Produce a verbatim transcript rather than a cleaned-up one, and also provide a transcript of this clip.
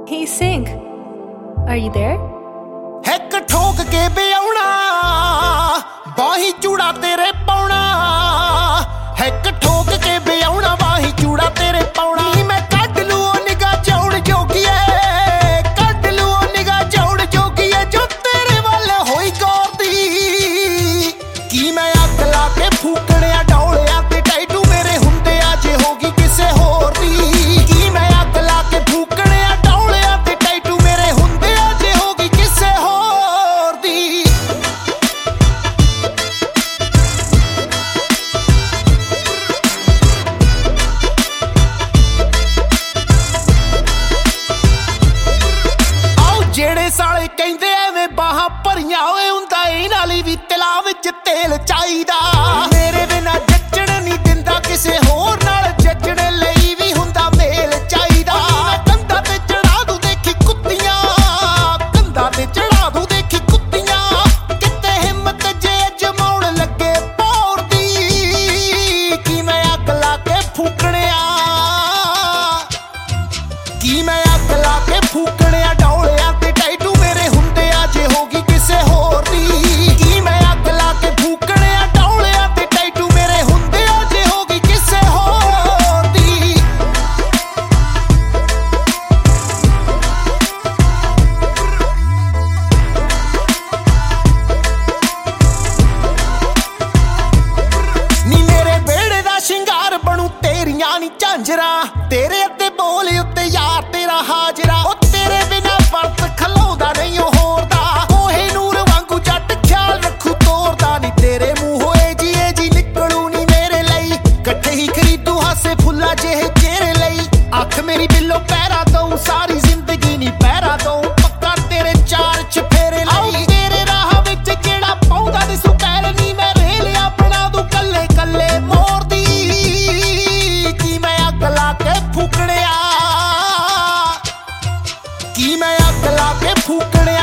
Hey, sing. Are you there? हिक ठोक के बियाउणा बाही चूड़ा तेरे पाउणा हिक ठोक के बियाउणा बाही चूड़ा तेरे पाउणा नी मैं कट लू निगाह चौड़ जोगिए कट लू निगाह चौड़ जोगिए जो तेरे वाल होई गौरदी की मैं अग ला के फूकणिया डौलिया ते टैटू मेरे हुंदे अज होगी किसे होर दी की मैं अग ला के फूकणिया डौलिया ते टैटू मेरे हुंदे अज होगी किसे होर दी ਜਿਹੜੇ ਸਾਲੇ ਕਹਿੰਦੇ ਐਵੇਂ ਬਾਹਾਂ ਭਰੀਆਂ ਓਏ ਹੁੰਦਾ ਇਹਨਾਂ ਲਈ ਵੀ ਤਲਾ ਵਿੱਚ ਤੇਲ ਚਾਹੀਦਾ ਮੇਰੇ ਬਿਨਾ ਜੱਜਣ ਨਹੀਂ ਦਿੰਦਾ ਕਿਸੇ ਹੋਰ ਨਾਲ ਜੱਜਣ ਲਈ ਵੀ ਹੁੰਦਾ ਮੇਲ ਚਾਹੀਦਾ ਕੰਧਾਂ ਤੇ ਚੜਾ ਦੂ ਦੇਖੀ ਕੁੱਤੀਆਂ ਕੰਧਾਂ ਤੇ ਚੜਾ ਦੂ ਦੇਖੀ ਕੁੱਤੀਆਂ ਕਿਤੇ ਹਿੰਮਤ ਜੇ ਜਮਾਉਣ ਲੱਗੇ ਪੌਰ ਦੀ ਕੀ ਮੈਂ ਅੱਗ ਲਾ ਕੇ ਫੂਕਣਿਆ ਕੀ ਮੈਂ ਅੱਗ ਲਾ ਕੇ ਫੂਕਣਿਆ ਡੌਲਿਆਂ ਤੇ ਟੈਟੂ ਮੇਰੇ ਹੁੰਦੇ ਆ ਜੇ ਹੋਗੀ ਕਿਸੇ ਹੋਰ ਦੀ ਕੀ ਮੈਂ ਅੱਗ ਲਾ ਕੇ ਫੂਕਣਿਆ ਡੌਲਿਆਂ ਤੇ ਟੈਟੂ ਮੇਰੇ ਹੁੰਦੇ ਆ ਜੇ ਹੋਗੀ ਕਿਸੇ ਹੋਰ ਦੀ ਨੀ ਮੇਰੇ ਵਿਹੜੇ ਦਾ ਸ਼ਿੰਗਾਰ ਬਣੂ ਤੇਰੀਆਂ ਨੀ ਝਾਂਜਰਾਂ ਤੇਰੇ ਅੱਤੇ ਬੋਲ ਉੱਤੇ ਯਾਰ ਤੇਰਾ ਹਾਜ਼ਰਾ ਉਹ ਤੇਰੇ ਬਿਨਾ ਵਰਤ ਖਲਾਉਂਦਾ ਨਹੀਂ ਉਹ ਹੋਰ ਦਾ ਕੋਹੇ ਨੂਰ ਵਾਂਗੂ ਜੱਟ ਖਿਆਲ ਰੱਖੂ ਤੋਰਦਾ ਨੀ ਤੇਰੇ ਮੂੰਹੋਂ ਏ ਜੀ ਏ ਜੀ ਨਿਕਲੂ ਨੀ ਮੇਰੇ ਲਈ ਇਕੱਠੇ ਹੀ ਖਰੀਦੂ ਹਾਸੇ ਫੁੱਲਾ ਜਿਹੇ ਚਿਹਰੇ ਲਈ ਅੱਖ ਮੇਰੀ ਬਿੱਲੋ ਪਹਿਰਾ ਦਊ ਸਾਰੀ ਜ਼ਿੰਦਗੀ ਨੀ ਪਹਿਰਾ ਦਊ ਪੱਕਾ ਤੇਰੇ ਚਾਰ ਚਫੇਰੇ ਲਈ ਤੇਰੇ ਰਾਹ ਵਿੱਚ ਜਿਹੜਾ ਪਾਉਂਦਾ ਦਿਸੂ ਪੈਰ ਨੀ ਮੈਂ ਰੇਲਿਆ ਬਣਾ ਦੂ ਕੱਲੇ ਕੱਲੇ ਮੋਰਦੀ ਕੀ ਮੈਂ ਅੱਗ ਲਾ ਕੇ ਫੂਕਣਿਆ ਕੀ ਮੈਂ ਅੱਗ ਲਾ ਕੇ ਫੂਕਣਿਆ